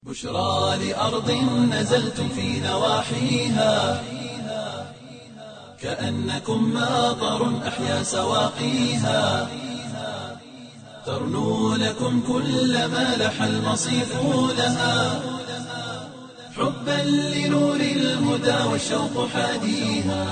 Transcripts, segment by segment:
بشرى لأرض نزلتم في نواحيها كأنكم ماطر أحيا سواقيها ترنو لكم كل ما لح المصيف لها حبا لنور الهدى والشوق حاديها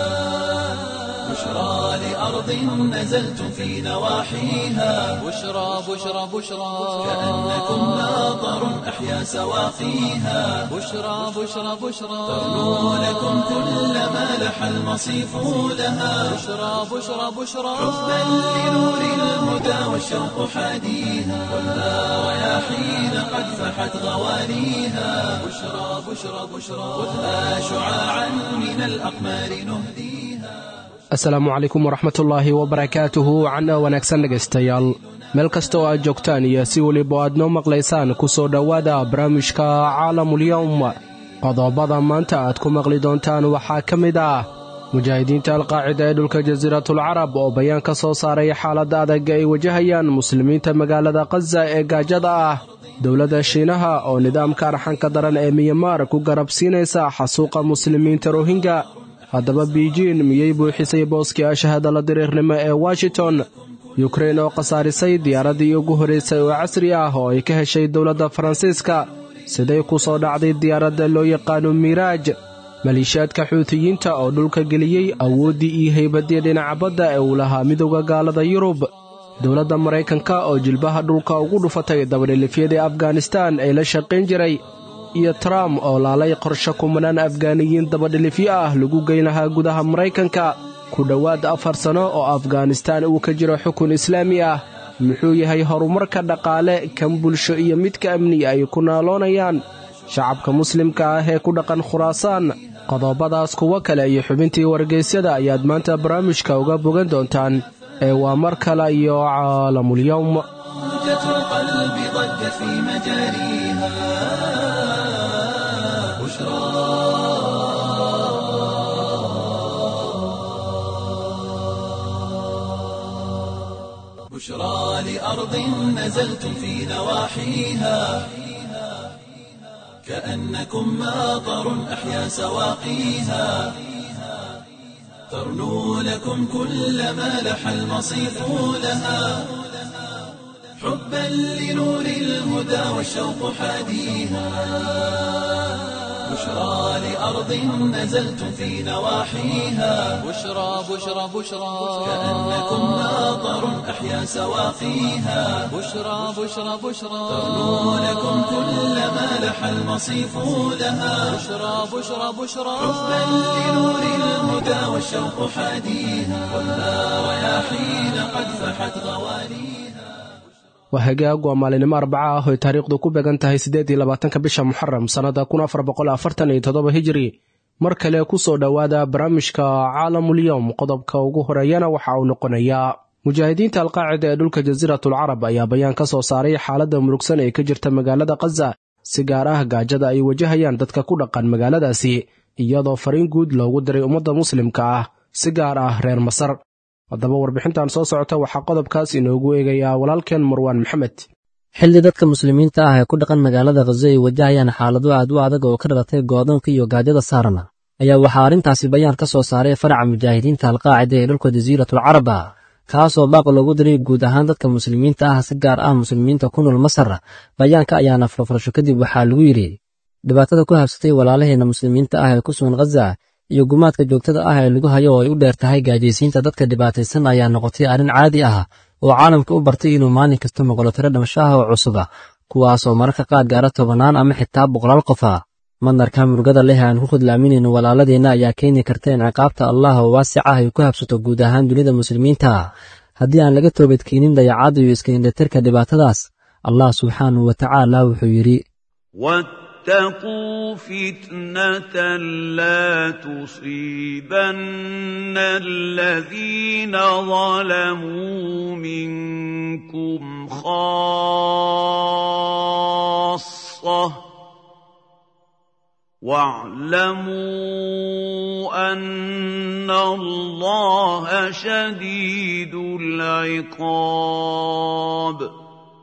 بشرى لأرض نزلتم في نواحيها بشرى بشرى بشرى كأنكم ماطر أحيا سواقيها بشرى بشرى بشرى ترنو لكم كل ما لح المصيف لها بشرى بشرى بشرى حبا لنور الهدى والشوق حاديها والها رياحين قد فحت غوانيها بشرى بشرى بشرى خذها شعاعا من الأقمار نهديها. asalaamu calaykum waraxmatullaahi wabarakaatuhu cana wanaagsan dhegaystayaal meel kasta oo aad joogtaan iyo si weliba aad noo maqlaysaan ku soo dhowaada barnaamijka caalamulyawm qodobada maanta aad ku maqli doontaan waxaa ka mid ah mujaahidiinta alqaacida ee dhulka jasiiratul carab oo bayaan ka soo saaray xaaladda adag ay wajahayaan muslimiinta magaalada khaza ee gaajada ah dowladda shiinaha oo nidaamka arxanka daran ee miyamaar ku garabsiinaysa xasuuqa muslimiinta rohingya haddaba biijin miyay buuxisay booskii ashahada la diriirnimo ee washington yukrain oo khasaarisay diyaaraddii ugu horraysay oo casri ah oo ay ka heshay dowladda faransiiska siday ku soo dhacday diyaaradda loo yaqaano miiraaj maliishaadka xuutiyiinta oo dhulka geliyey awooddii iyo haybaddii dhinaca badda ee uu lahaa midowda gaalada yurub dowladda maraykanka oo jilbaha dhulka ugu dhufatay dabadhilifyadii afghanistaan ee la shaqayn jiray iyo trump oo laalay qorshe kumanaan afgaaniyiin dabadhilifyo ah lagu geyn lahaa gudaha maraykanka ku dhowaad 4 sano oo afghanistaan uu ka jiro xukun islaami ah muxuu yahay horumarka dhaqaale kan bulsho iyo midka amni ay ku naaloonayaan shacabka muslimka ah ee ku dhaqan khuraasaan qodobadaas kuwa kale iyo xubintii wargeysyada ayaad maanta barnaamijka uga bogan doontaan ee waa mar kale iyo caalamulyawm القلب ضجت في مجاريها بشرى لأرض نزلتم في نواحيها كأنكم ماطر أحيا سواقيها ترنو لكم كل ما لح المصيف لها حبا لنور الهدى والشوق حاديها بشرى لأرض نزلتم في نواحيها بشرى بشرى بشرى كأنكم ماطر أحيا سواقيها بشرى بشرى بشرى ترنو لكم كل ما لح المصيف لها بشرى بشرى بشرى حبا لنور الهدى والشوق حاديها والها رياحين قد فحت غوانيها. waa hagaag waa maalinimo arbaca ah oo taariikhdu ku beegan tahay 28 bisha muxaram sannada 1447 hijri mar kale ku soo dhowaada barnaamijka caalamulyawm qodobka ugu horeeyana waxa uu noqonayaa mujaahidiinta alqaacida ee dhulka jasiiratul carab ayaa bayaan ka soo saaray xaaladda murugsan ee ka jirta magaalada khaza si gaar ah gaajada ay wajahayaan dadka ku dhaqan magaaladaasi iyadoo fariin guud loogu diray ummadda muslimka ah si gaar ah reer masar haddaba warbixintan soo socota waxaa qodobkaas inoogu eegayaa walaalkeen marwaan maxamed xilli dadka muslimiinta ah ee ku dhaqan magaalada khaza ay wajahayaan xaalado aad u adag oo ka dhalatay goodoonka iyo gaajada saarana ayaa waxaa arrintaasi bayaan ka soo saaray faraca mujaahidiinta alqaacida ee dhulka jasiiratul carab kaasoo baaq loogu diray guud ahaan dadka muslimiinta ah si gaar ah muslimiinta ku nool masar bayaanka ayaana furfurasho kadib waxaa lagu yidhi dhibaatada ku habsatay walaalaheena muslimiinta ah ee ku sugan khaza iyo gumaadka joogtada ah ee lagu hayo oo ay u dheer tahay gaajaysiinta dadka dhibaataysan ayaa noqotay arrin caadi ah oo caalamka u bartay inuu maalin kasta maqlo tiro dhimasho ah oo cusub kuwaasoo mararka qaar gaara 10 ama xitaa 100 qof madarka murugada leh aan ku khudlaaminayno walaaladeenna ayaa keeni karta in ciqaabta allah oo waasic ah ay ku habsato guud ahaan dunida muslimiinta haddii aan laga toobadkeenin dayacaadda iyo iska indhatirka dhibaatadaas allah subxaanahu wa tacaala wuxuu yidhi واتقوا فتنة لا تصيبن الذين ظلموا منكم خاصة واعلموا أن الله شديد العقاب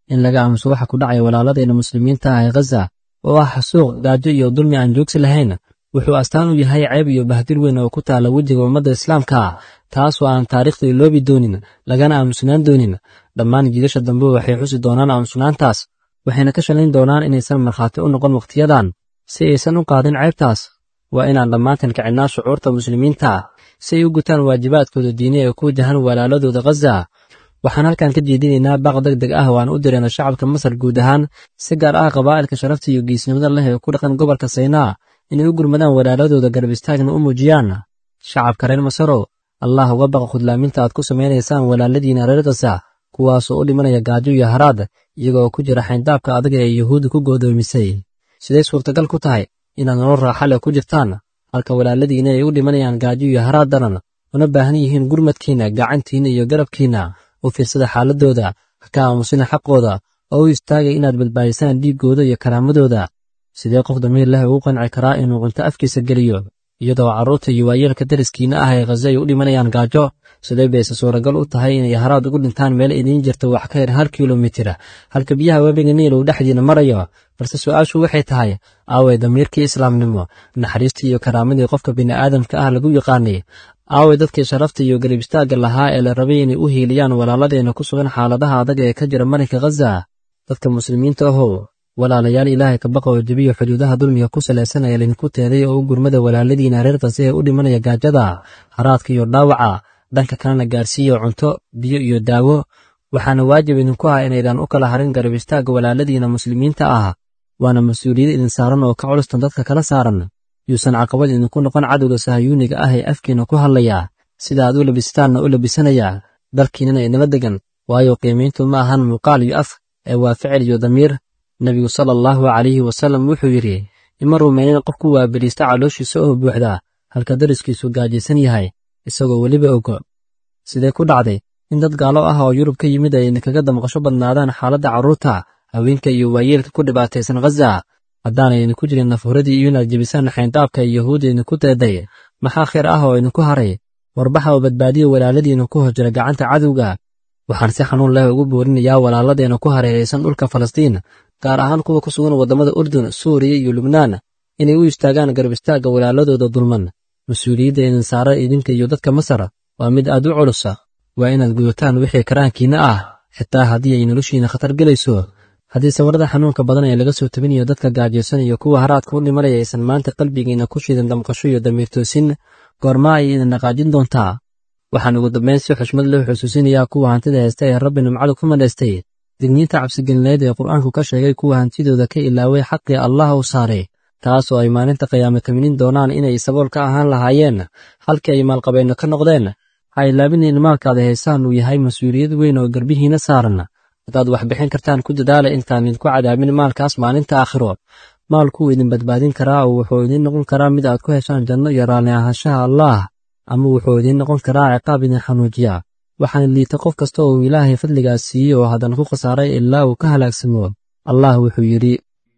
in laga aamuso waxa ku dhacaya walaaladeena muslimiinta ah ee Gaza oo ah xasuuq, gaajo iyo dulmi aan joogsi lahayn, wuxuu astaan u yahay ceeb iyo bahdir weyn oo ku taala wejiga ummadda Islaamka, taasoo aan taariikhda iloobi doonin, lagana aamusnaan doonin. Dhammaan jiilasha dambe waxay xusi doonaan aamusnaantaas, waxayna ka shalayn doonaan inaysan markhaati u noqon waqtiyadan, si aysan u qaadin ceebtaas. Waa inaan dhammaantan kicinaa shucuurta muslimiinta si ay u gutaan waajibaadkooda diini ee ku wajahan walaaladooda Gaza. waxaan halkan ka jeedinaynaa baaq degdeg ah oo aan u dirayno shacabka Masar guud ahaan, si gaar ah qabaa'ilka sharafta iyo geesnimada leh ee ku dhaqan gobolka Saynaa, inay u gurmadaan walaaladooda garab istaagna u muujiyaan. Shacabka reer Masarow, Allah uga baqa khudlaaminta aad ku samaynaysaan walaaladiina reer Gaza, kuwaasoo u dhimanaya gaajo iyo haraad, iyagoo ku jira xayndaabka adag ee Yuhuudda ku go'doomisay. Sidee suurtagal ku tahay inaad nolol raaxo leh ku jirtaan, halka walaaladiina ay u dhimanayaan gaajo iyo haraad daran, una baahan yihiin gurmadkiina, gacantiina iyo garabkiina? U fiirsada xaaladooda, ka aamusina xaqooda, oo u istaagay inaad badbaadisaan dhiiggooda iyo karaamadooda. Sidee qof damiir leh ugu qanci karaa inuu cunto afkiisa geliyo, iyadoo carruurta iyo waayeelka dariskiina ah ee Gaza ay u dhimanayaan gaajo? Sidee bayse suuragal u tahay inay haraad ugu dhintaan meel idiin jirta wax ka yar 1 kilomitir, halka biyaha webiga Niil uu dhexdiina marayo? Balse su'aashu waxay tahay, aaway damiirkii islaamnimo, naxariistii iyo karaamadii qofka bini'aadamka ah lagu yaqaanay? aaway dadkii sharafta iyo garab istaagga lahaa ee la rabay inay u hiiliyaan walaaladeena ku sugan xaaladaha adag ee ka jira marinka Gaza? Dadka muslimiinta ahow, walaalayaal, Ilaahay ka baqa oo jabiyo xuduudaha dulmiga ku salaysan ee idinku teeday oo u gurmada walaaladiina reer Gaza ee u dhimanaya gaajada, haraadka iyo dhaawaca, dhanka kalena gaarsiiya cunto, biyo iyo daawo. waxaana waajib idinku ah inaydaan u kala harin garab istaagga walaaladiina muslimiinta ah, waana mas-uuliyad idin saaran oo ka culustan dadka kala saaran. yuusan caqabad idinku noqon cadowga sahayuuniga ah ee afkiina ku hadlaya, sida aad u labisataanna u labisanaya, dalkiinana idinla degan, waayo qiimayntu ma ahan muuqaal iyo af ee waa ficil iyo damiir. Nebigu sallallahu calayhi wasallam wuxuu yidhi, ima rumaynin qofku waa beriista calooshiisa oo buuxda, halka dariskiisu gaajaysan yahay, isagoo weliba ogo. Sidee ku dhacday in dad gaalo ah oo Yurub ka yimid ay idinkaga damqasho badnaadaan xaaladda carruurta, haweenka iyo waayeelka ku dhibaataysan Gaza? haddaanay idinku jirin nafhuradii iyo inaad jebisaan xayndaabka ay Yuhuudda idinku teeday, maxaa khayr ah oo idinku haray? Warbaxa oo badbaadiya walaaladiina ku hor jira gacanta cadowga. Waxaan si xanuun leh ugu boorinayaa walaaladeena ku hareeraysan dhulka Falastiin, gaar ahaan kuwa ku sugan waddamada Urdun, Suuriya iyo Lubnaan, inay u istaagaan garab istaagga walaaladooda dulman. Mas-uuliyadda idin saara idinka iyo dadka Masar waa mid aad u culus. Waa inaad gudataan wixii karaankiina ah, xitaa haddii ay noloshiina khatar gelayso. haddii sawirada xanuunka badan ee laga soo tabinayo dadka gaajaysan iyo kuwa haraadka u dhimanaya aysan maanta qalbigiina ku shidan damqasho iyo damiir toosin, goorma ay idin dhaqaajin doontaa? waxaan ugu dambayn si xushmad leh xusuusinayaa kuwa hantida haysta ee Rabbi nimcadu ku madhaystay, digniinta cabsigelineed ee Qur'aanku ka sheegay kuwa hantidooda ka ilaaway xaqii Allah u saaray, taasoo ay maalinta qiyaame ka minin doonaan inay sabool ka ahaan lahaayeen halkii ay maalqabeenno ka noqdeen. ha ilaabin in maalkaada haysaan uu yahay mas-uuliyad weyn oo garbihiina saaran. haddaad wax bixin kartaan ku dadaala intaan idinku cadaabin maalkaas maalinta aakhiro. maalku idin badbaadin karaa oo wuxuu idin noqon karaa mid aad ku heshaan janno iyo raalli ahaanshaha Allah, ama wuxuu idin noqon karaa ciqaab idin xanuujiya. waxaana liita qof kasta oo Ilaahay fadligaas siiyey oo haddana ku khasaaray ilaa uu ka halaagsamo. Allah wuxuu yidhi,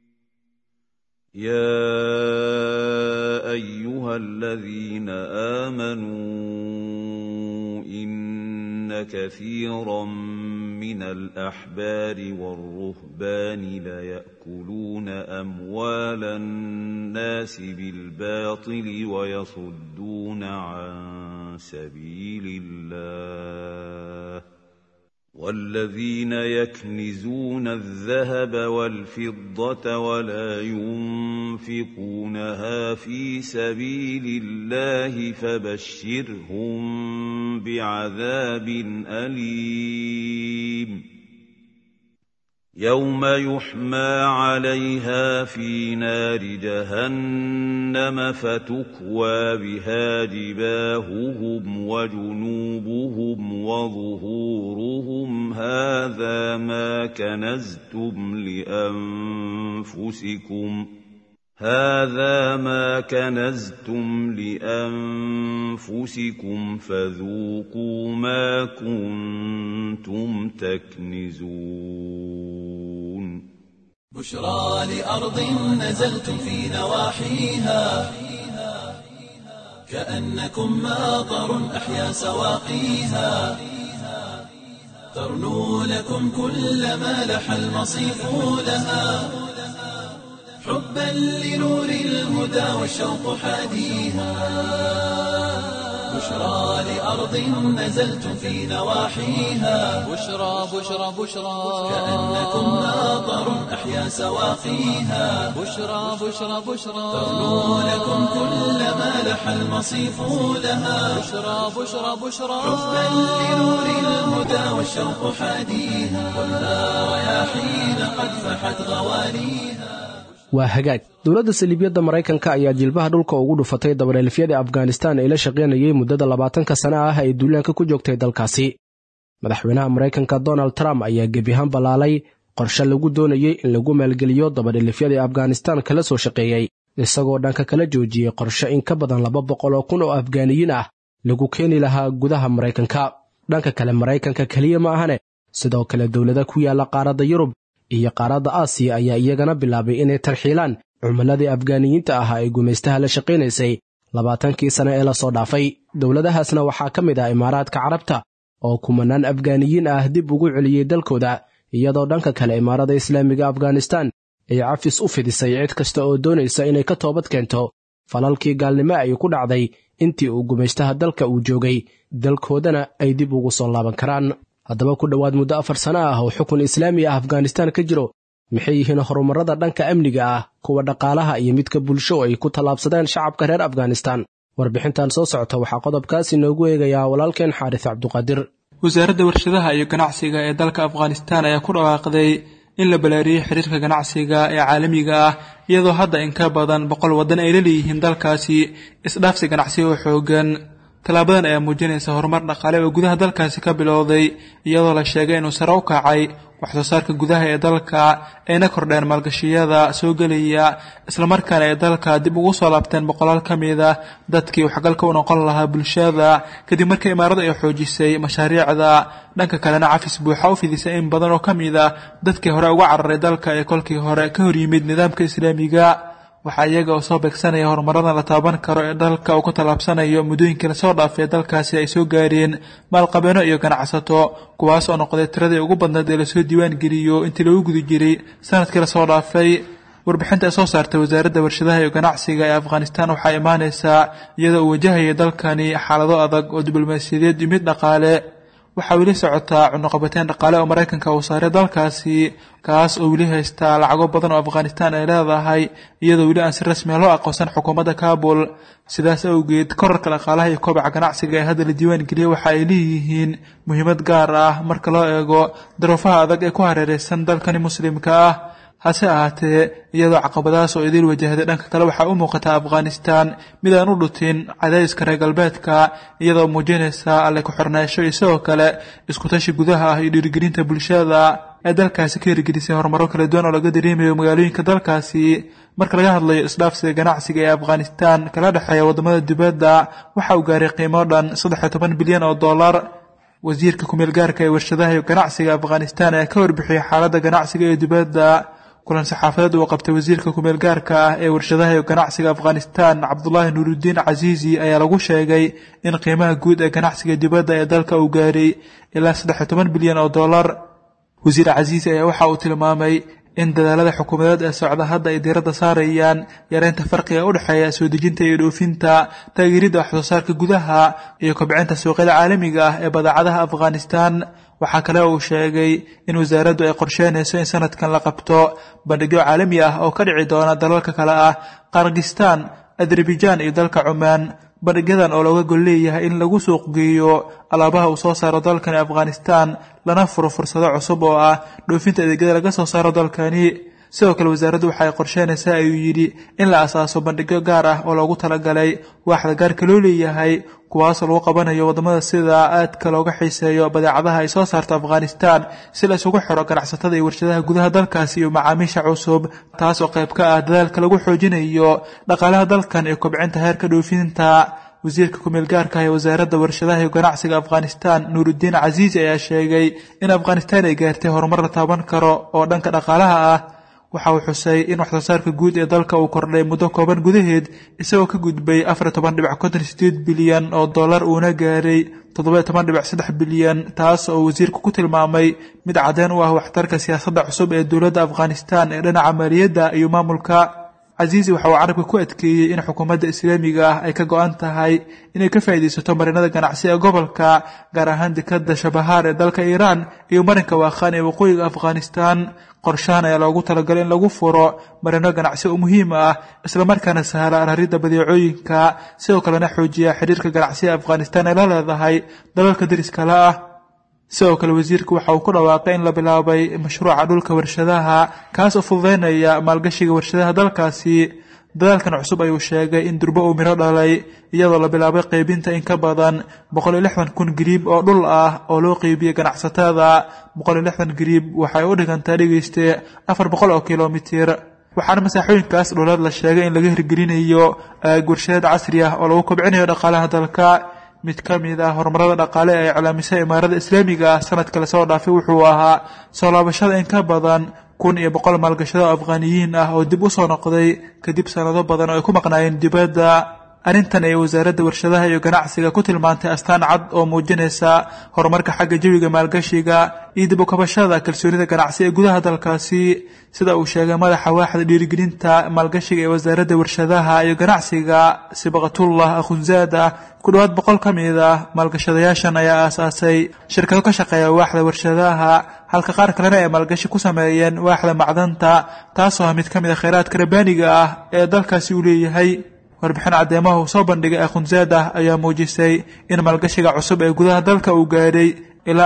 yaa ayuha aladiina aamanuu كثيرا من الأحبار والرهبان ليأكلون أموال الناس بالباطل ويصدون عن سبيل الله والذين يكنزون الذهب والفضة ولا ينفقونها في سبيل الله فبشرهم بعذاب أليم يوم يحمى عليها في نار جهنم فتكوى بها جباههم وجنوبهم وظهورهم هذا ما كنزتم لأنفسكم فذوقوا ما كنتم تكنزون. بشرى لأرض نزلتم في نواحيها كأنكم ماطر أحيا سواقيها ترنو لكم كل ما لح المصيف لها حبا لنور الهدى والشوق حاديها بشرى لأرض نزلتم في نواحيها بشرى بشرى بشرى كأنكم ماطر أحيا سواقيها بشرى بشرى بشرى ترنو لكم كل ما لح المصيف لها بشرى بشرى بشرى حبا لنور الهدى والشوق حاديها والها رياحين قد فحت غوانيها. waa hagaag dowladda saliibiyadda maraykanka ayaa jilbaha dhulka ugu dhufatay dabareelfyadii afghanistan ee la shaqaynayay muddada 20 sano ah ay duulaanka ku joogtay dalkaasi. madaxweynaha maraykanka Donald Trump ayaa gebi ahaan balaalay qorshe lagu doonayay in lagu maalgeliyo dabareelfyadii afghanistan kala soo shaqeeyay isagoo dhanka kala joojiyay qorshe in ka badan 200,000 oo afgaaniyiin ah lagu keeni lahaa gudaha maraykanka. dhanka kale maraykanka kaliya ma ahane sidoo kale dowladaha ku yaala qaaradda Yurub iyo qaaradda Aasiya ayaa iyagana bilaabay inay tarxiilaan cumladii afgaaniyiinta ah ay gumaystaha la shaqaynaysay 20kii sano ee la soo dhaafay. dowladahaasna waxaa ka mid ah Imaaraadka Carabta oo kumanaan afgaaniyiin ah dib ugu celiyay dalkooda, iyadoo dhanka kale Imaarada Islaamiga Afghanistan ay cafis u fidisay cid kasta oo doonaysa inay ka toobad keento falalkii gaalnimo ay ku dhacday intii uu gumaystaha dalka uu joogay, dalkoodana ay dib ugu soo laaban karaan. haddaba ku dhowaad muddo 4 sano ah oo xukun islaami ah Afghanistan ka jiro, maxay yihiin horumarada dhanka amniga ah, kuwa dhaqaalaha iyo midka bulsho ay ku talaabsadeen shacabka reer Afghanistan? warbixintan soo socota waxaa qodobkaasi noogu eegayaa walaalkeen Xaaris Cabduqaadir. wasaaradda warshadaha iyo ganacsiga ee dalka Afghanistan ayaa ku dhawaaqday in la balaariyay xiriirka ganacsiga ee caalamiga ah, iyadoo hadda in ka badan 100 wadan ay leeyihiin dalkaasi isdhaafsi ganacsi oo xoogan. talaabadan ayaa muujinaysa horumar dhaqaale oo gudaha dalkaasi ka bilowday, iyadoo la sheegay inuu sare u kacay wax soo saarka gudaha ee dalka ayna kordheen maalgashiyada soo gelaya, isla markaana ay dalka dib ugu soo laabteen boqolaal ka mid ah dadkii waxgalka u noqon lahaa bulshada kadib markii imaarada ay xoojisay mashaariicda. dhanka kalena cafis buuxa u fidisay in badan oo ka mid ah dadkii hore uga cararay dalka ee kolkii hore ka hor yimid nidaamka islaamiga. waxaa iyaga oo soo beegsanaya horumaradan la taaban karo ee dalka uu ka talaabsanayo muddooyinkii la soo dhaafay dalkaasi ay soo gaareen maalqabeeno iyo ganacsato, kuwaas oo noqday tiradii ugu badnayd ee lasoo diiwaan geliyo intii lagu guda jiray sanadkii la soo dhaafay. warbixinta ay soo saartay wasaaradda warshadaha iyo ganacsiga ee Afghanistan waxaa imaanaysaa iyadoo uu wajahaya dalkani xaalado adag oo diblomaasiyadeed iyo mid dhaqaale. waxaa weli socotaa cunaqabateyn dhaqaale oo Maraykanka uu saaray dalkaasi, kaas oo weli haysta lacago badan oo Afghanistan ay leedahay, iyadoo weli aan si rasmi ah loo aqoonsan xukuumadda Kabul. sidaas awgeed korarka dhaqaalaha iyo kobaca ganacsiga ee hadda la diiwaan geliyay waxa ay leeyihiin muhiimad gaar ah marka loo eego daruufaha adag ee ku hareeraysan dalkani muslimka ah. hase ahaatee iyadoo caqabadahaas oo idil wajahday, dhanka kale waxaa u muuqata Afghanistan mid aan u dhutin cadaadiska reer galbeedka, iyadoo muujinaysa alle ku xirnaansho iyo sidoo kale isku tashi gudaha ah iyo dhiirigelinta bulshada ee dalkaasi ka hirgelisay horumaro kala duwan oo laga dareemayo magaalooyinka dalkaasi. marka laga hadlayo isdhaafsiga ganacsiga ee Afghanistan kala dhexeeya wadamada dibadda, waxa uu gaaray qiimo dhan $13 bilyan. wasiirka ku-meel gaarka ee warshadaha iyo ganacsiga Afghanistan ayaa ka warbixiyay xaaladda ganacsiga ee dibadda. kulan saxaafadeed uu qabtay wasiirka ku-meel gaarka ah ee warshadaha iyo ganacsiga Afghanistan Cabdullaahi Nuuruddin Casiisi ayaa lagu sheegay in qiimaha guud ee ganacsiga dibadda ee dalka uu gaaray ilaa $13 bilyan. wasiir Casiisi ayaa waxa uu tilmaamay in dadaalada xukuumadeed ee socda hadda ay diiradda saarayaan yareynta farqiga u dhexeeya soo dejinta iyo dhoofinta, taageeridda wax soo saarka gudaha iyo kobcinta suuqyada caalamiga ah ee badeecadaha Afghanistan. waxaa kale oo uu sheegay in wasaaraddu ay qorsheynayso in sanadkan la qabto bandhigyo caalami ah oo ka dhici doona dalalka kale ah Kyrgyzstan, Azerbaijan iyo dalka Cumaan. bandhigyadan oo looga gol leeyahay in lagu suuq geeyo alaabaha uu soo saaro dalkani Afghanistan, lana furo fursado cusub oo ah dhoofinta adeegyada laga soo saaro dalkani. sidoo kale wasaaraddu waxay qorsheynaysaa ayuu yidhi in la asaaso bandhigyo gaar ah oo loogu talagalay waaxda gaarka loo leeyahay, kuwaasoo lagu qabanayo wadamada sida aadka looga xiiseeyo badeecadaha ay soo saarto Afghanistan, si la isugu xiro ganacsatada iyo warshadaha gudaha dalkaasi iyo macaamiisha cusub, taas oo qayb ka ah dadaalka lagu xoojinayo dhaqaalaha dalkan iyo kobcinta heerka dhoofinta. wasiirka ku-meel gaarka ah ee wasaaradda warshadaha iyo ganacsiga Afghanistan Nuuruddin Casiisi ayaa sheegay in Afghanistan ay gaartay horumar la taaban karo oo dhanka dhaqaalaha ah. waxa uu xusay in waxsoosaarka guud ee dalka uu kordhay muddo kooban gudaheed isagoo ka gudbay 14.58 bilyan oo dollar uuna gaaray 17.3 bilyan taas oo wasiirku ku tilmaamay mid cadeen u ah waxtarka siyaasadda cusub ee dowladda Afghanistan ee dhinaca maaliyadda iyo maamulka. Azizi waxa uu carabka ku adkeeyay in xukuumadda Islaamiga ah ay ka go'an tahay inay ka faa'iideysato marinada ganacsi ee gobolka gaar ahaan dekedda Shabahar ee dalka Iran iyo marinka Wakhan ee waqooyiga Afghanistan. qorshahan ayaa loogu talagalay in lagu furo marino ganacsi oo muhiim ah isla markaana sahla raridda badeecooyinka sidoo kalena xoojiya xiriirka ganacsi ee Afghanistan ee la leedahay dalalka dariska la ah. sidoo kale wasiirku waxa uu ku dhawaaqay in la bilaabay mashruuca dhulka warshadaha kaas oo fududeynaya maalgashiga warshadaha dalkaasi. dadaalkan cusub ayuu sheegay in durba uu miro dhalay iyadoo la bilaabay qaybinta in ka badan 160,000 gariib oo dhul ah oo loo qaybiyay ganacsatada. 160 gariib waxay u dhigantaa dhigeyste 400 oo kiiloomitir waxaana masaaxooyinkaas dhuleed la sheegay in laga hirgelinayo warshad casri ah oo lagu kobcinayo dhaqaalaha dalka. mid ka mid ah horumarada dhaqaale ee calaamisa imaarada Islaamiga ah sanadka la soo dhaafay wuxuu ahaa soo laabashada in ka badan 1,100 maalgashada Afgaaniyiin ah oo dib u soo noqday kadib sanado badan oo ay ku maqnaayeen dibadda. arrintan ay wasaaradda warshadaha iyo ganacsiga ku tilmaantay astaan cad oo muujinaysa horumarka xagga jawiga maalgashiga iyo dib u kabashada kalsoonida ganacsi ee gudaha dalkaasi. sida uu sheegay madaxa waaxda dhiirigelinta maalgashiga ee wasaaradda warshadaha iyo ganacsiga Sibaqatullah Akhunzada ku dhawaad 100 ka mid ah maalgashadayaashan ayaa aasaasay shirkado ka shaqeeya waaxda warshadaha halka qaar kalena ay maalgashi ku sameeyeen waaxda macdanta taasoo ah mid ka mid ah kheyraadka rabbaaniga ah ee dalkaasi uu leeyahay. warbixin cadeemaha uu soo bandhigay Akhunzada ayaa muujisay in maalgashiga cusub ee gudaha dalka uu gaaray ilaa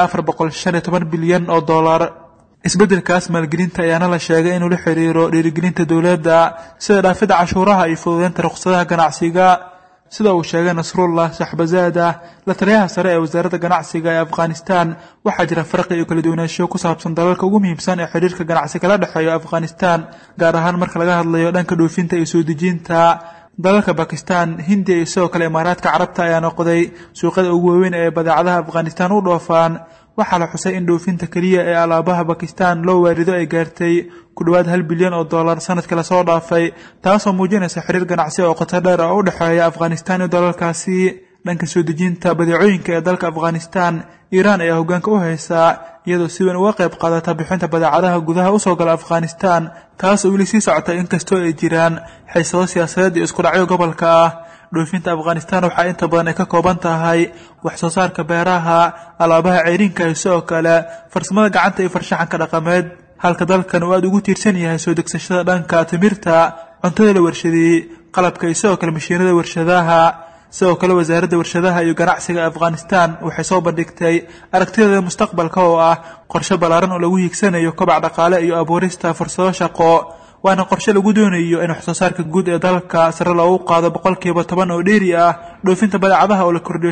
415 bilyan oo dollar. isbeddelkaas maalgelinta ayaana la sheegay inuu la xiriiro dhiirigelinta dowladda sida dhaafidda cashuuraha iyo fududeynta rukhsadaha ganacsiga. sida uu sheegay Nasrullah Shahbazada la taliyaha sare ee wasaaradda ganacsiga ee Afghanistan waxaa jira farqi iyo kala duwanaansho ku saabsan dalalka ugu muhiimsan ee xiriirka ganacsi kala dhexeeya Afghanistan gaar ahaan marka laga hadlayo dhanka dhoofinta iyo soo dejinta. dalalka Pakistan, Hindiya iyo sidoo kale Imaaraadka Carabta ayaa noqday suuqyada ugu waaweyn ee badeecadaha Afghanistan u dhoofaan. waxaa la xusay in dhoofinta kaliya ee alaabaha Pakistan loo waarido ay gaartay ku dhawaad 1 bilyan oo dollar sanadkii la soo dhaafay taasoo muujinaysa xiriir ganacsi oo qoto dheer oo u dhexeeya Afghanistan iyo dalalkaasi. dhanka soo dejinta badeecooyinka ee dalka Afghanistan, Iran ayaa hoggaanka u haysa iyadoo si weyn uga qayb qaadata bixinta badeecadaha gudaha u soo gala Afghanistan taasoo weli sii socota inkastoo ay jiraan xiisado siyaasadeed iyo isku dhacyo gobolka ah. dhoofinta Afghanistan waxaa inta badan ay ka kooban tahay wax soo saarka beeraha, alaabaha ceyrinka iyo sidoo kale farsamada gacanta iyo farshaxanka dhaqameed halka dalkan uu aad ugu tiirsan yahay soo degsashada dhanka timirta, cuntada la warshadeeyay, qalabka iyo sidoo kale mashiinada warshadaha. sidoo kale wasaaradda warshadaha iyo ganacsiga Afghanistan waxay soo bandhigtay aragtida mustaqbalka oo ah qorshe ballaaran oo lagu hiigsanayo kobac dhaqaale iyo abuurista fursado shaqo. waana qorshe lagu doonayo in wax soo saarka guud ee dalka sare loogu qaado 10% oo dheeri ah, dhoofinta badeecadaha oo la kordhiyo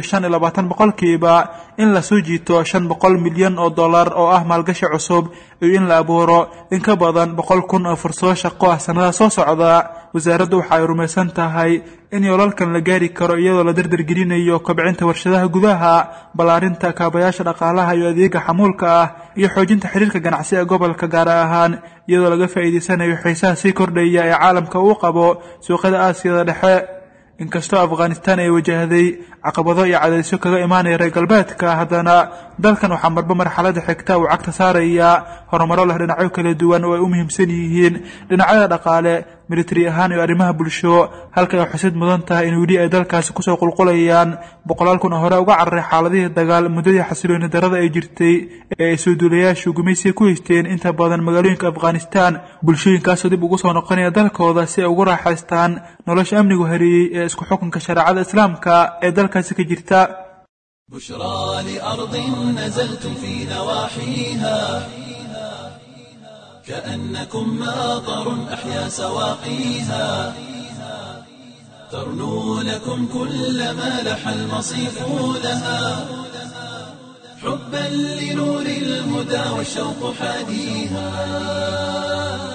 25% in la soo jiito 500 milyan oo dollar oo ah maalgashi cusub iyo in la abuuro in ka badan 100,000 oo fursado shaqo ah sanadaha soo socda. wasaaraddu waxa ay rumaysan tahay in yoolalkan la gaari karo iyadoo la dardargelinayo kobcinta warshadaha gudaha, ballaarinta kaabayaasha dhaqaalaha iyo adeega xamuulka ah iyo xoojinta xiriirka ganacsi ee gobolka gaar ahaan iyadoo laga faa'iideysanayo xiisaha sii kordhaya ee caalamka uu qabo suuqyada Aasiyada dhexe. inkastoo Afghanistan ay wajahday caqabado iyo cadaadisyo kaga imaanaya reer galbeedka haddana dalkan waxaa marba marxaladda xigta uu cagta saaraya horumaro leh dhinacyo kala duwan oo ay u muhiimsan yihiin dhinacyada dhaqaale, military ahaan iyo arrimaha bulsho halka ay xusid mudan tahay in weli ay dalkaasi kusoo qulqulayaan 100,000 oo hore uga cararay xaaladihii dagaal muddadii xasilooni darrada ay jirtay ee ay soo duulayaashu gumaysiga ku haysteen inta badan magaalooyinka Afghanistan. bulshooyinkaasoo dib ugu soo noqonaya dalkooda si ay ugu raaxaystaan nolosha amnigu hareeyay ee isku xukunka shariicada islaamka ee dalkaasi ka jirta. بشرى لأرض نزلتم في نواحيها كأنكم ماطر أحيا سواقيها ترنو لكم كل ما لح المصيف لها حبا لنور الهدى والشوق حاديها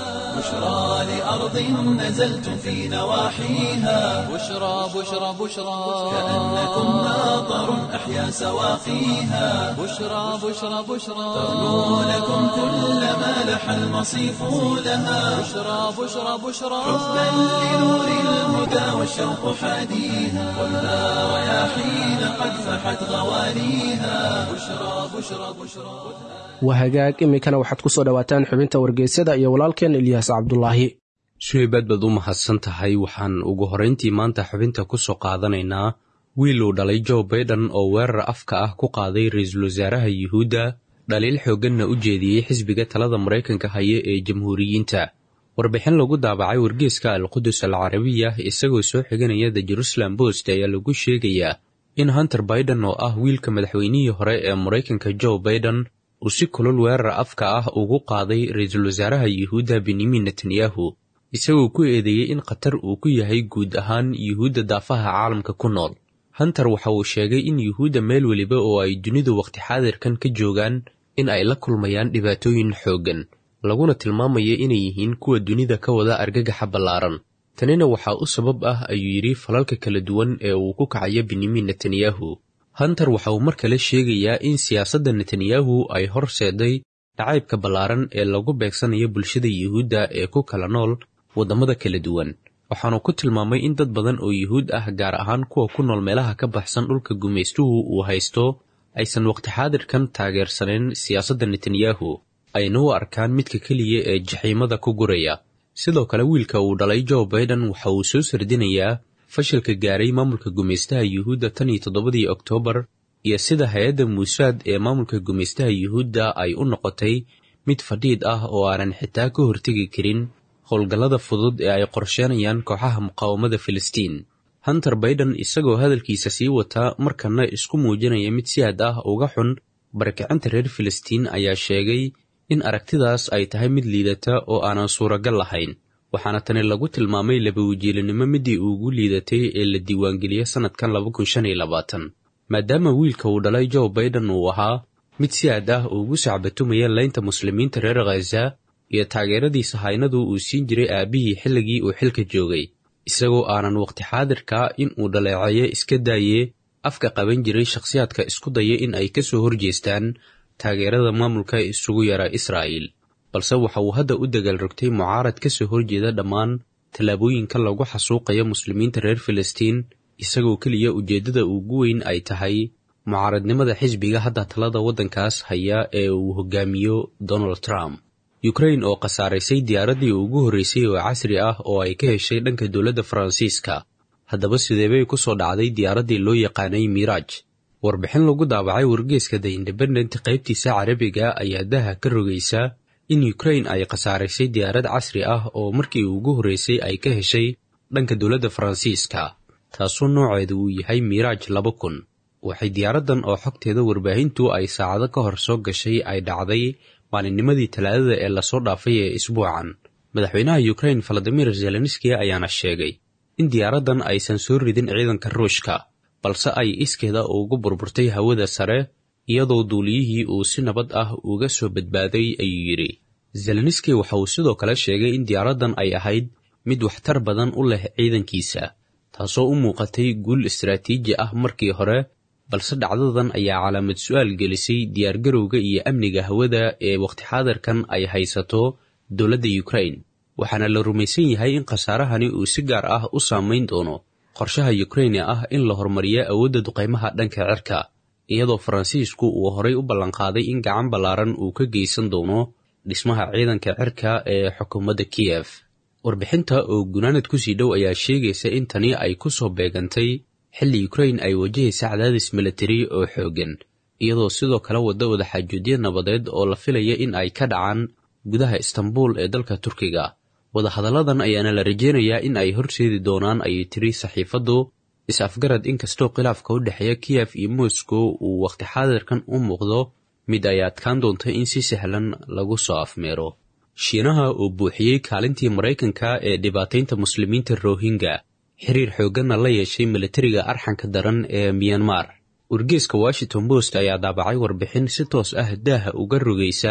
بشرى لأرض نزلتم في نواحيها بشرى بشرى بشرى كأنكم ماطر أحيا سواقيها بشرى بشرى بشرى ترنو لكم كل ما لح المصيف لها بشرى بشرى بشرى حبا لنور الهدى والشوق حاديها والها رياحين قد فحت غواليها بشرى بشرى بشرى wahagaag iminkana waxaad ku soo dhowaataan xubinta wargeysyada iyo walaalkeen ilyaas cabdulaahi suhaybaad baad u mahadsan tahay. waxaan ugu horrayntii maanta xubinta ku soo qaadanaynaa wiil uu dhalay joe baiden oo weerar afka ah ku qaaday ra-iisul wasaaraha yuhuudda dhaliil xoogganna u jeediyey xisbiga talada maraykanka haya ee jamhuuriyiinta. warbixin lagu daabacay wargeeska alqudus alcarabiya isagoo soo xiganaya the jerusalem post ayaa lagu sheegayaa in hunter baiden oo ah wiilka madaxweynihii hore ee maraykanka joe baiden uu si kulul weerar afka ah ugu qaaday ra-iisul wasaaraha yuhuudda benyamin netanyahu isagoo ku eedeeyey in khatar uu ku yahay guud ahaan yuhuudda daafaha caalamka ku nool. hunter waxa uu sheegay in yuhuudda meel weliba oo ay dunidu waqti xaadirkan ka joogaan in ay la kulmayaan dhibaatooyin xooggan laguna tilmaamaya inay yihiin kuwa dunida ka wada argagaxa ballaaran. tanina waxaa u sabab ah ayuu yidhi falalka kala duwan ee uu ku kacayo benyamin netanyahu. hunter waxa uu mar kale sheegayaa in siyaasadda netanyahu ay horseeday nacaybka ballaaran ee lagu beegsanayo bulshada yuhuudda ee ku kala nool waddamada kala duwan. waxaanu ku tilmaamay in dad badan oo yuhuud ah gaar ahaan kuwa ku nool meelaha ka baxsan dhulka gumaystuhu uu haysto aysan waqti xaadirkan taageersanayn siyaasadda netanyahu ayna u arkaan midka keliya ee jaxiimada ku guraya. sidoo kale wiilka uu dhalay joe baiden waxa uu soo sardinayaa fashilka gaaray maamulka gumaystaha yuhuudda 17 Oktoobar iyo sida hay-adda muusaad ee maamulka gumaystaha yuhuudda ay u noqotay mid fadhiid ah oo aanan xitaa ka hortegi karin howlgallada fudud ee ay qorsheenayaan kooxaha muqaawamada Filistiin. hunter baiden isagoo hadalkiisa sii wata markana isku muujinaya mid si aad ah uga xun barakicinta reer Filistiin ayaa sheegay in aragtidaas ay tahay mid liidata oo aanan suuragal lahayn. waxaana tani lagu tilmaamay laba wajiilanimo midii ugu liidatay ee la diiwaangeliyey sanadkan 2025 maadaama wiilka uu dhalay joe baiden uu ahaa mid si aad ah ugu sacbatumaya laynta muslimiinta reer Gaza iyo taageeradii sahaynadu uu siin jiray aabihii xilligii uu xilka joogay isagoo aanan waqti xaadirka in uu dhaleeceeyo iska daayee afka qaban jiray shakhsiyaadka isku daya in ay ka soo horjeestaan taageerada maamulka isugu yara Israa'iil. balse waxa uu hadda u dagaal rogtay mucaarad ka soo horjeeda dhammaan tallaabooyinka lagu xasuuqayo muslimiinta reer Filistiin isagoo keliya ujeeddada ugu weyn ay tahay mucaaradnimada xisbiga hadda talada waddankaas haya ee uu hogaamiyo Donald Trump. Ukraine oo khasaaraysay diyaaraddii ugu horreysay oo casri ah oo ay ka heshay dhanka dowladda Faransiiska. haddaba sidee bay ku soo dhacday diyaaraddii loo yaqaanay Mirage? warbixin lagu daabacay wargeeska The Independent qaybtiisa Carabiga ayaa daha ka rogaysa in Ukraine ay khasaaraysay diyaarad casri ah oo markii ugu horreysay ay ka heshay dhanka dowladda Faransiiska taasoo nooceedu uu yahay Mirage 2000. waxay diyaaraddan oo xogteeda warbaahintu ay saacado ka hor soo gashay ay dhacday maalinnimadii Talaadada ee la soo dhaafay ee isbuucan. madaxweynaha Ukraine Volodymyr Zelensky ayaana sheegay in diyaaraddan aysan soo ridin ciidanka Ruushka balse ay iskeeda ugu burburtay hawada sare iyadoo duuliyihii uu si nabad ah uga soo badbaaday ayuu yidhi. Zelensky waxa uu sidoo kale sheegay in diyaaraddan ay ahayd mid waxtar badan u leh ciidankiisa taasoo u muuqatay guul istiraatiiji ah markii hore balse dhacdadan ayaa calaamad su'aal gelisay diyaargarowga iyo amniga hawada ee waqti xaadirkan ay haysato dowladda Ukraine. waxaana la rumaysan yahay in khasaarahani uu si gaar ah u saameyn doono qorshaha Ukraine ah in la horumariyo awoodda duqeymaha dhanka cirka iyadoo Faransiisku uu horay u ballanqaaday in gacan ballaaran uu ka geysan doono dhismaha ciidanka cirka ee xukuumadda Kiev. warbixinta oo gunaanad ku sii dhow ayaa sheegaysa in tani ay ku soo beegantay xilli Ukraine ay wajahaysa cadaadis military oo xooggan iyadoo sidoo kale wadda wadaxaajoodyo nabadeed oo la filaya in ay ka dhacaan gudaha Istanbul ee dalka Turkiga. wadahadalladan ayaana la rajeynayaa in ay horseedi doonaan ayay tiri saxiifaddu is-afgarad inkastoo khilaafka u dhexeeya Kiev iyo Moscow uu waqti xaadirkan u muuqdo mid ay adkaan doonta in si sahlan lagu soo afmeero. Shiinaha oo buuxiyey kaalintii Maraykanka ee dhibaataynta muslimiinta Rohingya xiriir xoogganna la yeeshay militariga arxanka daran ee Myanmar. wargeeska Washington Post ayaa daabacay warbixin si toos ah daaha uga rogaysa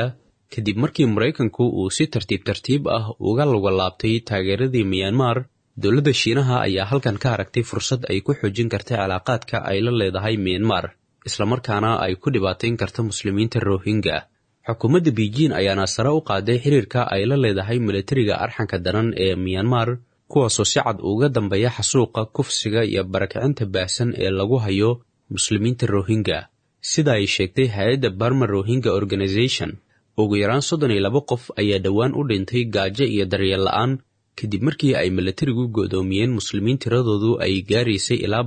kadib markii maraykanku uu si tartiib tartiib ah uga luga laabtay taageeradii miyanmar. dowladda shiinaha ayaa halkan ka aragtay fursad ay ku xoojin karta cilaaqaadka ay la leedahay miyanmar, islamarkaana ay ku dhibaatayn karta muslimiinta rohingya. xukuumadda beijing ayaana sare u qaaday xiriirka ay la leedahay milatariga arxanka daran ee miyanmar, kuwaasoo si cad uga dambeeya xasuuqa, kufsiga iyo barakicinta baahsan ee lagu hayo muslimiinta rohingya. sida ay sheegtay hay-adda Burma Rohingya Organization, ugu yaraan 32 qof ayaa dhowaan u dhintay gaajo iyo daryeel la'aan kadib markii ay milatarigu go'doomiyeen muslimiin tiradoodu ay gaaraysay ilaa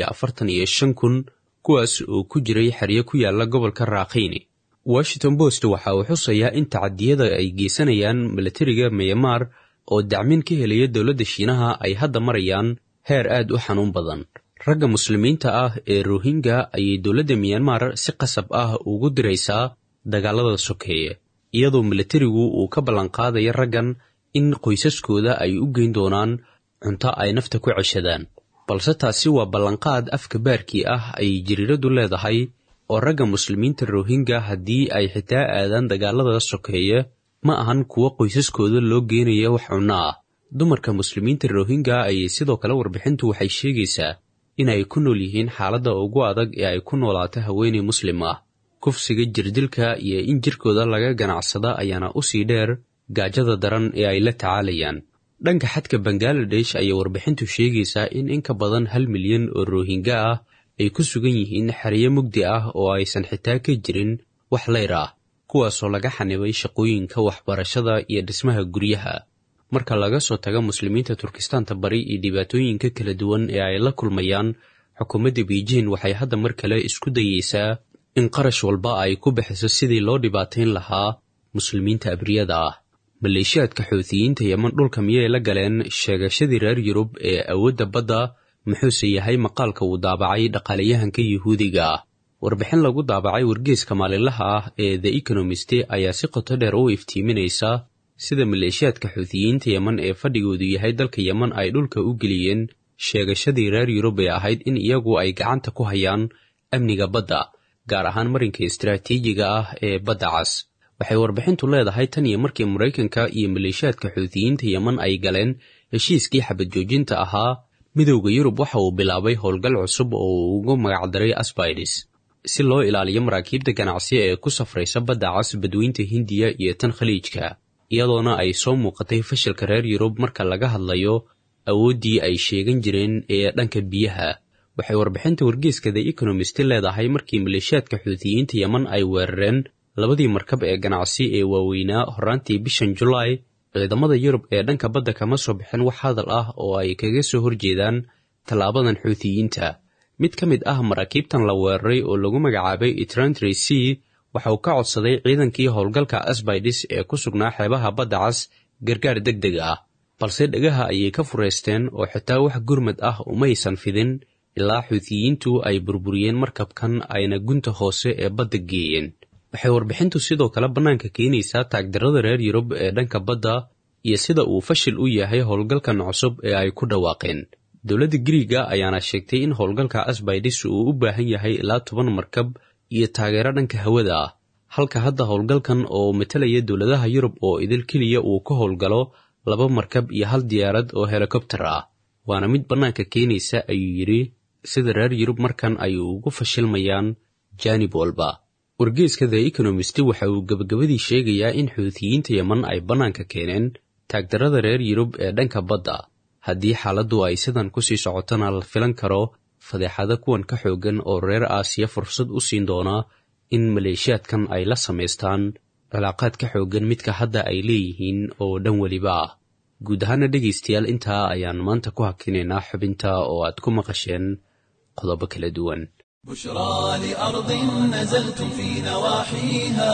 145,000, kuwaas oo ku jiray xeryo ku yaala gobolka Rakhine. Washington Post waxa uu xusayaa in tacadiyada ay geysanayaan milatariga Myanmar oo dacmin ka helaya dowladda Shiinaha ay hadda marayaan heer aad u xanuun badan. ragga muslimiinta ah ee Rohingya ayay dowladda Myanmar si qasab ah ugu diraysaa dagaalada sokeeye, iyadoo milatarigu uu ka ballan qaadaya raggan in qoysaskooda ay u geyn doonaan cunto ay nafta ku ceshadaan. balse taasi waa ballanqaad afka baarkii ah ay jariiradu leedahay, oo ragga muslimiinta Rohingya haddii ay xitaa aadaan dagaalada sokeeye ma ahan kuwa qoysaskooda loo geenaya wax cunno ah. dumarka muslimiinta Rohingya ayay sidoo kale warbixintu waxay sheegaysaa in ay ku nool yihiin xaaladda ugu adag ee ay ku noolaato haweeney muslim ah. kufsiga, jirdilka iyo in jirkooda laga ganacsada ayaana u sii dheer gaajada daran ee ay la tacaalayaan. dhanka xadka Bangladesh ayay warbixintu sheegaysaa in ka badan 1 milyan oo Rohingya ah ay ku sugan yihiin xeryo mugdi ah oo aysan xitaa ka jirin wax leyr ah, kuwaasoo laga xanibay shaqooyinka waxbarashada iyo dhismaha guryaha. marka laga soo tago muslimiinta Turkistaanta bari iyo dhibaatooyinka kala duwan ee ay la kulmayaan, xukuumadda Beijing waxay hadda mar kale isku dayaysaa in qarash walba ay ku bixiso sidii loo dhibaatayn lahaa muslimiinta abriyada ah. maleeshiyaadka Xuuthiyiinta Yemen dhulka miyay la galeen sheegashadii reer Yurub ee awoodda badda? muxuuse yahay maqaalka uu daabacay dhaqaalayahanka Yuhuudiga ah? warbixin lagu daabacay wargeyska maalinlaha ah ee The Economist ayaa si qoto dheer u iftiiminaysa sida maleeshiyaadka Xuuthiyiinta Yemen ee fadhigoodu yahay dalka Yemen ay dhulka u geliyeen sheegashadii reer Yurub ee ahayd in iyagu ay gacanta ku hayaan amniga badda, gaar ahaan marinka istiraatiijiga ah ee badda cas. waxay warbixintu leedahay tan iyo markii Maraykanka iyo maleeshiyaadka Xuuthiyiinta Yemen ay galeen heshiiskii xabad joojinta ahaa, midowda Yurub waxa uu bilaabay howlgal cusub oo uu ugu magacdaray Aspides si loo ilaaliyo maraakiibta ganacsi ee ku safraysa badda cas, badweynta Hindiya iyo tan Khaliijka, iyadoona ay soo muuqatay fashilka reer Yurub marka laga hadlayo awooddii ay sheegan jireen ee dhanka biyaha. waxay warbixinta wargeyska The Economist leedahay markii maleeshiyaadka Xuuthiyiinta Yemen ay weerareen 2 markab ee ganacsi ee waaweynaa horaantii bishan July, ciidamada Yurub ee dhanka badda kama soo bixin wax hadal ah oo ay kaga soo horjeedaan tallaabadan Xuuthiyiinta. mid ka mid ah maraakiibtan la weeraray oo lagu magacaabay Trantry Sea waxa uu ka codsaday ciidankii howlgalka Aspides ee ku sugnaa xeebaha badda cas gargaar degdeg ah, balse dhagaha ayay ka fureysteen oo xitaa wax gurmad ah umaysan fidin ilaa Xuuthiyiintu ay burburiyeen markabkan ayna gunta hoose ee badda geeyeen. waxay warbixintu sidoo kale bannaanka keenaysaa taagdarrada reer Yurub ee dhanka badda iyo sida uu fashil u yahay howlgalkan cusub ee ay ku dhawaaqeen. dowladda Giriiga ayaana sheegtay in howlgalka Aspides uu u baahan yahay ilaa 10 markab iyo taageero dhanka hawada ah, halka hadda howlgalkan oo matalaya dowladaha Yurub oo idil keliya uu ka howlgalo 2 markab iyo 1 diyaarad oo helikobtar ah. waana mid bannaanka keenaysa, ayuu yidhi, sida reer Yurub markan ay ugu fashilmayaan jaanib walba. wargeyska The Economist waxa uu gabagabadii sheegayaa in Xuuthiyiinta Yemen ay bannaanka keeneen taagdarrada reer Yurub ee dhanka badda. haddii xaaladdu ay sidan ku sii socotona la filan karo fadeexada kuwan ka xoogan oo reer Aasiya fursad u siin doona in maleeshiyaadkan ay la samaystaan cilaaqaad ka xoogan midka hadda ay leeyihiin oo dhan weliba ah. guud ahaana dhegaystayaal, intaa ayaan maanta ku hakinaynaa xubinta oo aad ku maqasheen qodobo kala duwan. بشرى لأرض نزلتم في نواحيها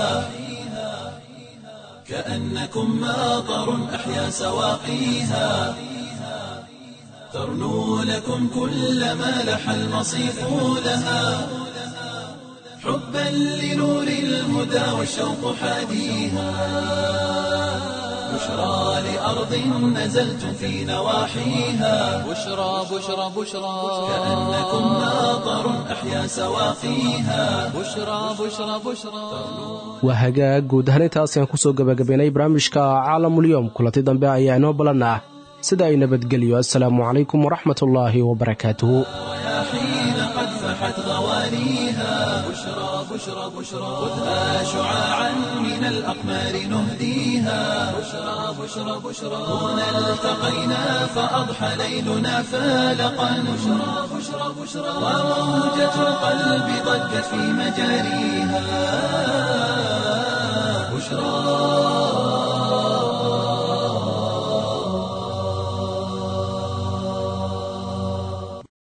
كأنكم ماطر أحيا سواقيها ترنو لكم كل ما لح المصيف لها حبا لنور الهدى والشوق حاديها بشرى لأرض نزلتم في نواحيها بشرى بشرى بشرى كأنكم ماطر أحيا سواقيها بشرى بشرى بشرى waa hagaag guud ahaan intaas ayaan kusoo gabagabaynay barnaamijka caalamulyoom kulanti dambe ayaa inoo ballan ah sida ay nabadgelyo assalaamu calaykum waraxmatullaahi wabarakaatuhu حين قد فحت غوانيها بشرى بشرى بشرى خذها شعاعا من الأقمار نهديها بشرى بشرى بشرى هنا التقينا فأضحى ليلنا فالقا بشرى بشرى بشرى وموجة القلب ضجت في مجاريها بشرى